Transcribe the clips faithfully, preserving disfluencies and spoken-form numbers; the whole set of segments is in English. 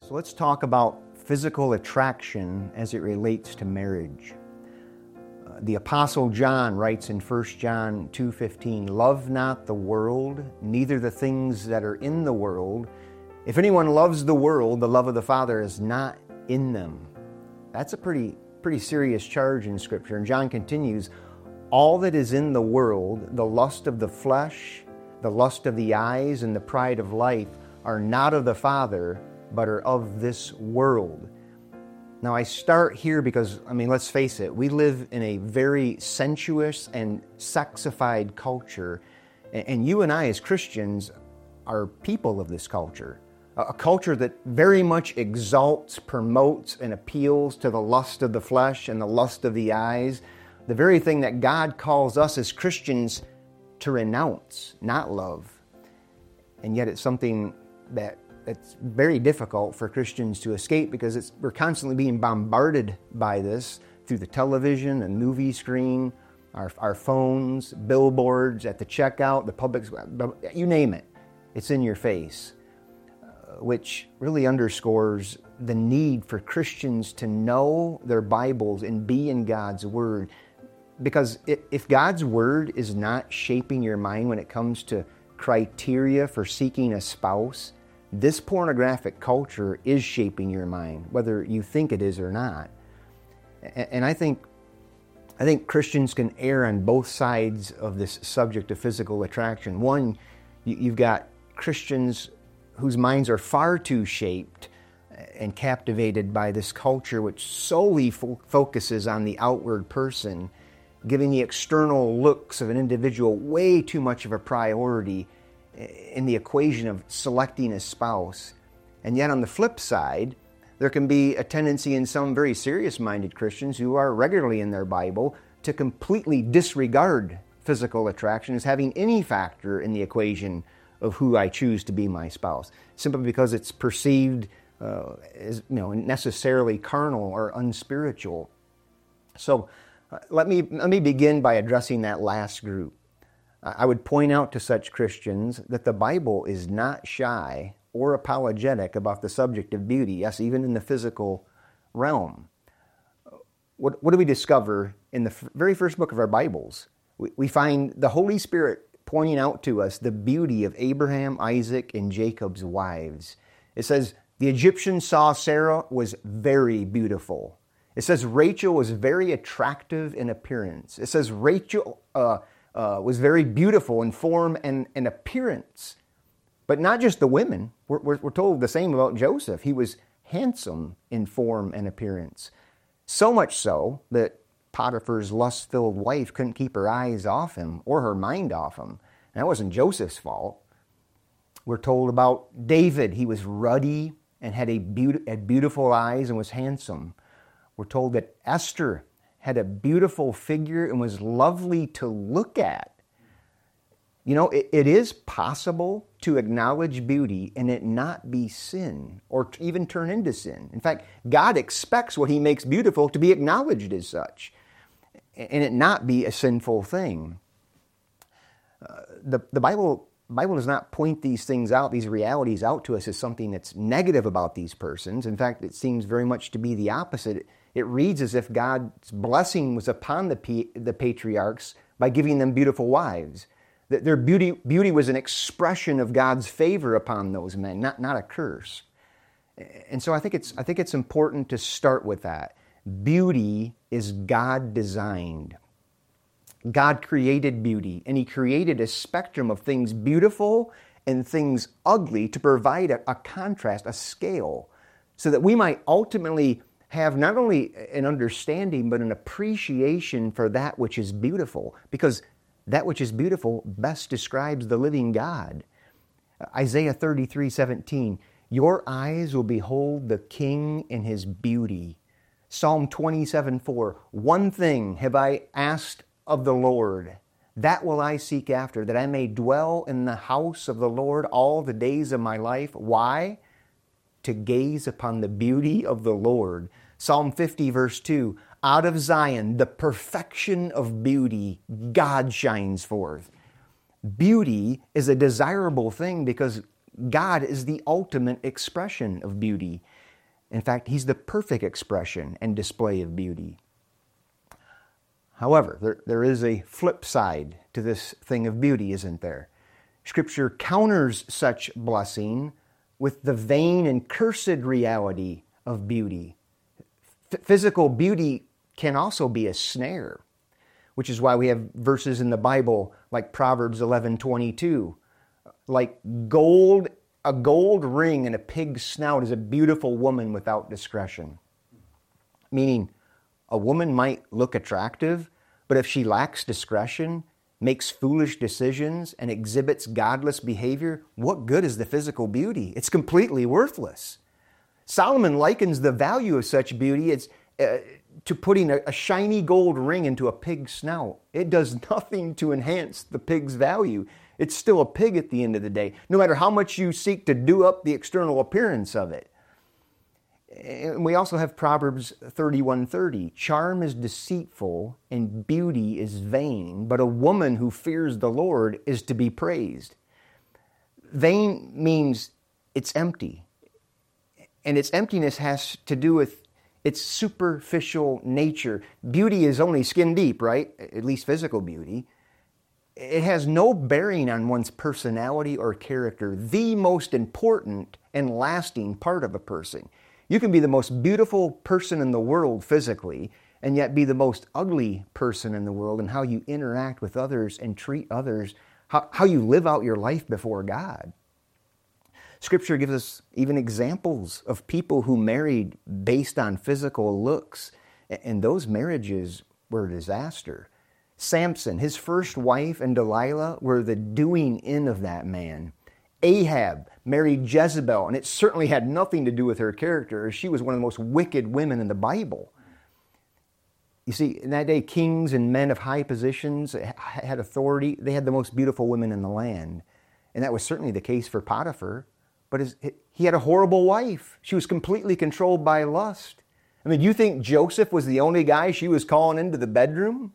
So let's talk about physical attraction as it relates to marriage. Uh, the Apostle John writes in First John two fifteen, "Love not the world, neither the things that are in the world. If anyone loves the world, the love of the Father is not in them." That's a pretty, pretty serious charge in Scripture. And John continues, "All that is in the world, the lust of the flesh, the lust of the eyes, and the pride of life, are not of the Father, but are of this world." Now I start here because, I mean, let's face it, we live in a very sensuous and sexified culture, and you and I as Christians are people of this culture. A culture that very much exalts, promotes, and appeals to the lust of the flesh and the lust of the eyes, the very thing that God calls us as Christians to renounce, not love. And yet it's something that it's very difficult for Christians to escape because it's, we're constantly being bombarded by this through the television and movie screen, our, our phones, billboards, at the checkout, the public, you name it, it's in your face, uh, which really underscores the need for Christians to know their Bibles and be in God's Word. Because if God's Word is not shaping your mind when it comes to criteria for seeking a spouse, this pornographic culture is shaping your mind, whether you think it is or not. And I think, I think Christians can err on both sides of this subject of physical attraction. One, you've got Christians whose minds are far too shaped and captivated by this culture which solely fo- focuses on the outward person, giving the external looks of an individual way too much of a priority in the equation of selecting a spouse. And yet on the flip side, there can be a tendency in some very serious-minded Christians who are regularly in their Bible to completely disregard physical attraction as having any factor in the equation of who I choose to be my spouse, simply because it's perceived uh, as, you know, necessarily carnal or unspiritual. So uh, let me let me begin by addressing that last group. I would point out to such Christians that the Bible is not shy or apologetic about the subject of beauty, yes, even in the physical realm. What, what do we discover in the f- very first book of our Bibles? We, we find the Holy Spirit pointing out to us the beauty of Abraham, Isaac, and Jacob's wives. It says, the Egyptians saw Sarah was very beautiful. It says Rachel was very attractive in appearance. It says Rachel uh, uh, was very beautiful in form and, and appearance. But not just the women. We're, we're, we're told the same about Joseph. He was handsome in form and appearance. So much so that Potiphar's lust-filled wife couldn't keep her eyes off him or her mind off him. And that wasn't Joseph's fault. We're told about David. He was ruddy and had, a be- had beautiful eyes and was handsome. We're told that Esther had a beautiful figure and was lovely to look at. You know, it, it is possible to acknowledge beauty and it not be sin or even turn into sin. In fact, God expects what He makes beautiful to be acknowledged as such and it not be a sinful thing. Uh, the, the Bible Bible does not point these things out, these realities out to us as something that's negative about these persons. In fact, it seems very much to be the opposite. It reads as if God's blessing was upon the, the patriarchs by giving them beautiful wives. That their beauty, beauty was an expression of God's favor upon those men, not, not a curse. And so I think it's I think it's important to start with that. Beauty is God designed. God created beauty, and He created a spectrum of things beautiful and things ugly to provide a, a contrast, a scale, so that we might ultimately have not only an understanding, but an appreciation for that which is beautiful, because that which is beautiful best describes the living God. Isaiah thirty-three seventeen, your eyes will behold the King in His beauty. Psalm twenty-seven four, one thing have I asked of the Lord, that will I seek after, that I may dwell in the house of the Lord all the days of my life. Why? To gaze upon the beauty of the Lord. Psalm fifty verse two, out of Zion, the perfection of beauty, God shines forth. Beauty is a desirable thing because God is the ultimate expression of beauty. In fact, He's the perfect expression and display of beauty. However, there, there is a flip side to this thing of beauty, isn't there? Scripture counters such blessing with the vain and cursed reality of beauty. F- physical beauty can also be a snare, which is why we have verses in the Bible like Proverbs eleven twenty-two. Like gold, a gold ring in a pig's snout is a beautiful woman without discretion. Meaning, a woman might look attractive, but if she lacks discretion, makes foolish decisions, and exhibits godless behavior, what good is the physical beauty? It's completely worthless. Solomon likens the value of such beauty as, uh, to putting a, a shiny gold ring into a pig's snout. It does nothing to enhance the pig's value. It's still a pig at the end of the day, no matter how much you seek to do up the external appearance of it. And we also have Proverbs thirty-one thirty. Charm is deceitful and beauty is vain, but a woman who fears the Lord is to be praised. Vain means it's empty. And its emptiness has to do with its superficial nature. Beauty is only skin deep, right? At least physical beauty. It has no bearing on one's personality or character, the most important and lasting part of a person. You can be the most beautiful person in the world physically, and yet be the most ugly person in the world in how you interact with others and treat others, how, how you live out your life before God. Scripture gives us even examples of people who married based on physical looks, and those marriages were a disaster. Samson, his first wife, and Delilah were the doing in of that man. Ahab married Jezebel, and it certainly had nothing to do with her character. She was one of the most wicked women in the Bible. You see, in that day, kings and men of high positions had authority. They had the most beautiful women in the land. And that was certainly the case for Potiphar. But his, he had a horrible wife. She was completely controlled by lust. I mean, do you think Joseph was the only guy she was calling into the bedroom?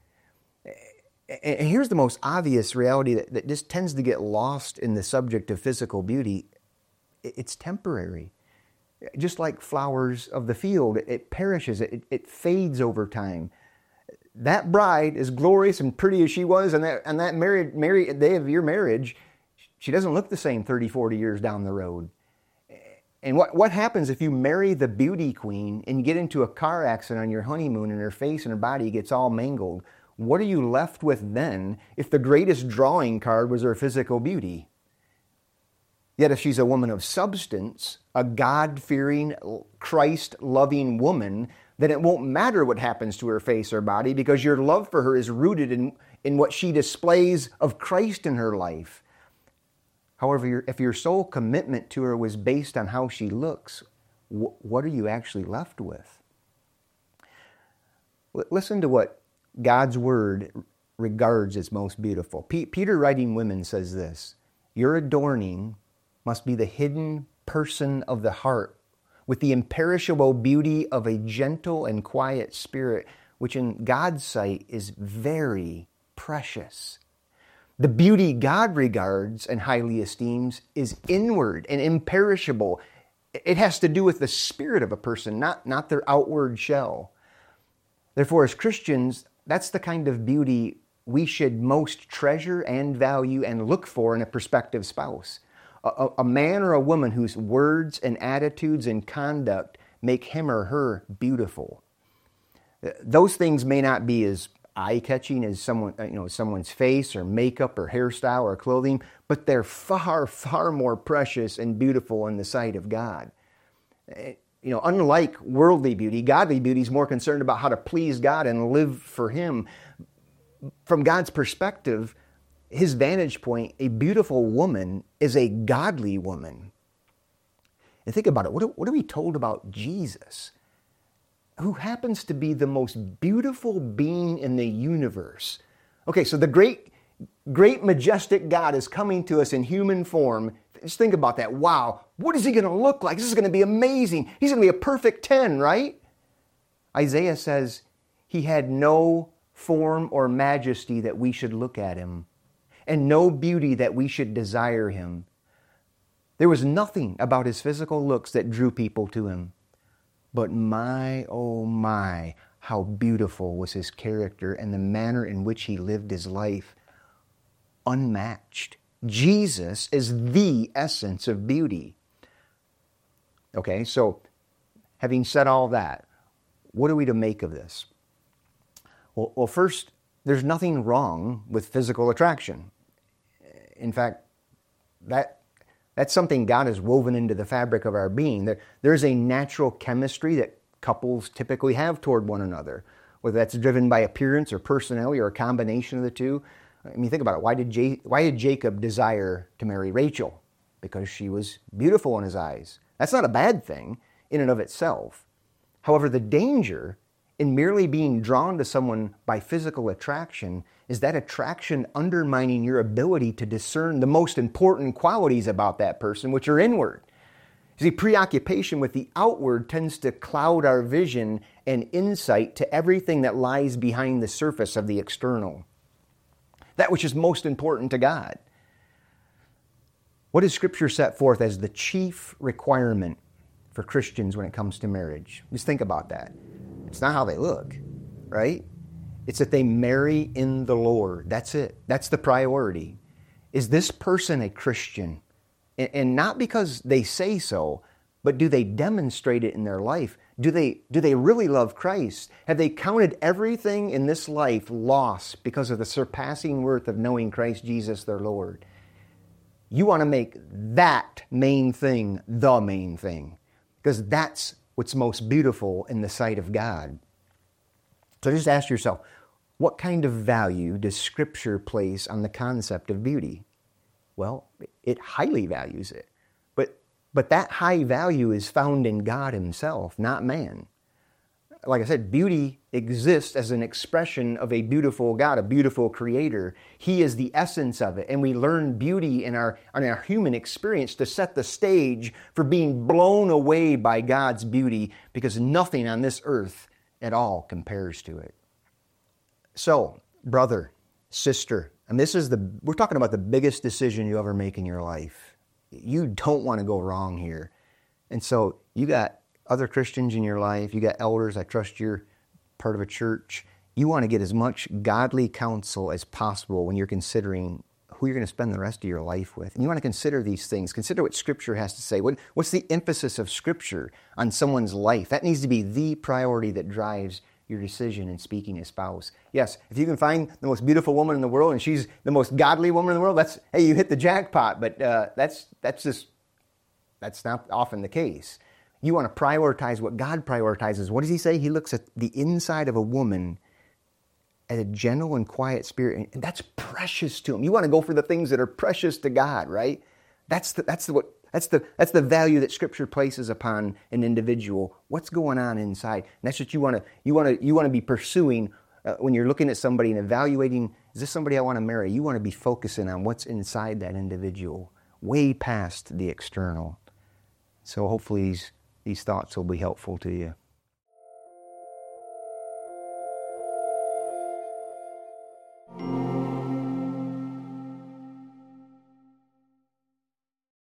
And here's the most obvious reality that, that just tends to get lost in the subject of physical beauty. It's temporary. Just like flowers of the field, it perishes, it, it fades over time. That bride, as glorious and pretty as she was, and that, and that married, married day of your marriage, she doesn't look the same thirty, forty years down the road. And what, what happens if you marry the beauty queen and you get into a car accident on your honeymoon and her face and her body gets all mangled? What are you left with then if the greatest drawing card was her physical beauty? Yet if she's a woman of substance, a God-fearing, Christ-loving woman, then it won't matter what happens to her face or body because your love for her is rooted in, in what she displays of Christ in her life. However, your, if your sole commitment to her was based on how she looks, wh- what are you actually left with? L- listen to what God's Word regards as most beautiful. P- Peter, writing women, says this: your adorning must be the hidden person of the heart with the imperishable beauty of a gentle and quiet spirit, which in God's sight is very precious. The beauty God regards and highly esteems is inward and imperishable. It has to do with the spirit of a person, not, not their outward shell. Therefore, as Christians, that's the kind of beauty we should most treasure and value and look for in a prospective spouse. A, a man or a woman whose words and attitudes and conduct make him or her beautiful. Those things may not be as eye-catching as someone, you know, someone's face or makeup or hairstyle or clothing, but they're far, far more precious and beautiful in the sight of God. You know, unlike worldly beauty, godly beauty is more concerned about how to please God and live for Him. From God's perspective, His vantage point, a beautiful woman is a godly woman. And think about it. What are, what are we told about Jesus, who happens to be the most beautiful being in the universe? Okay, so the great, great, majestic God is coming to us in human form. Just think about that. Wow, what is He going to look like? This is going to be amazing. He's going to be a perfect ten, right? Isaiah says He had no form or majesty that we should look at Him, and no beauty that we should desire Him. There was nothing about his physical looks that drew people to him. But my, oh my, how beautiful was his character and the manner in which he lived his life. Unmatched. Jesus is the essence of beauty. Okay, so having said all that, what are we to make of this? Well, well, first, there's nothing wrong with physical attraction. In fact, that that's something God has woven into the fabric of our being. There, there's a natural chemistry that couples typically have toward one another, whether that's driven by appearance or personality or a combination of the two. I mean, think about it. Why did, J- why did Jacob desire to marry Rachel? Because she was beautiful in his eyes. That's not a bad thing in and of itself. However, the danger in merely being drawn to someone by physical attraction is that attraction undermining your ability to discern the most important qualities about that person, which are inward. You see, preoccupation with the outward tends to cloud our vision and insight to everything that lies behind the surface of the external, that which is most important to God. What does Scripture set forth as the chief requirement for Christians when it comes to marriage? Just think about that. It's not how they look, right? It's that they marry in the Lord. That's it. That's the priority. Is this person a Christian? And not because they say so, but do they demonstrate it in their life? Do they, do they really love Christ? Have they counted everything in this life loss because of the surpassing worth of knowing Christ Jesus their Lord? You want to make that main thing the main thing, because that's what's most beautiful in the sight of God. So just ask yourself, what kind of value does Scripture place on the concept of beauty? Well, it highly values it. But, but that high value is found in God Himself, not man. Like I said, beauty exists as an expression of a beautiful God, a beautiful Creator. He is the essence of it. And we learn beauty in our, in our human experience to set the stage for being blown away by God's beauty, because nothing on this earth at all compares to it. So, brother, sister, and this is the, we're talking about the biggest decision you ever make in your life. You don't want to go wrong here. And so you got other Christians in your life, you got elders, I trust you're part of a church. You want to get as much godly counsel as possible when you're considering who you're going to spend the rest of your life with. And you want to consider these things. Consider what Scripture has to say. What, what's the emphasis of Scripture on someone's life? That needs to be the priority that drives your decision in speaking a spouse. Yes, if you can find the most beautiful woman in the world and she's the most godly woman in the world, that's, hey, you hit the jackpot. But uh, that's that's just, that's not often the case. You want to prioritize what God prioritizes. What does He say? He looks at the inside of a woman as a gentle and quiet spirit, and that's precious to Him. You want to go for the things that are precious to God, right? That's the, that's the, what, that's the, that's the value that Scripture places upon an individual. What's going on inside? And that's what you want to, you want to, you want to be pursuing uh, when you're looking at somebody and evaluating, is this somebody I want to marry? You want to be focusing on what's inside that individual, way past the external. So hopefully these These thoughts will be helpful to you.